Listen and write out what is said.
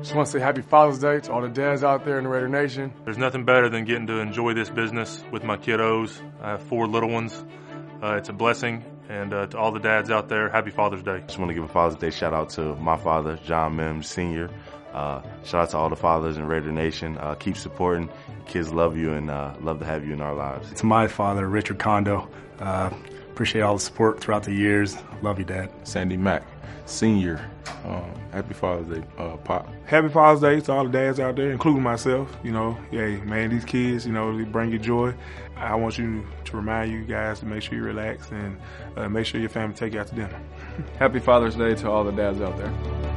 Just want to say happy Father's Day to all the dads out there in the Raider Nation. There's nothing better than getting to enjoy this business with my kiddos. I have 4 little ones. It's a blessing. And to all the dads out there, happy Father's Day. Just want to give a Father's Day shout out to my father, John Mims Sr. Shout out to all the fathers in Raider Nation. Keep supporting. Kids love you and love to have you in our lives. To my father, Richard Kondo. Appreciate all the support throughout the years. Love you, Dad. Sandy Mack Sr. Happy Father's Day, Pop. Happy Father's Day to all the dads out there, including myself. You know, hey, man, these kids, you know, they bring you joy. I want you to remind you guys to make sure you relax and make sure your family take you out to dinner. Happy Father's Day to all the dads out there.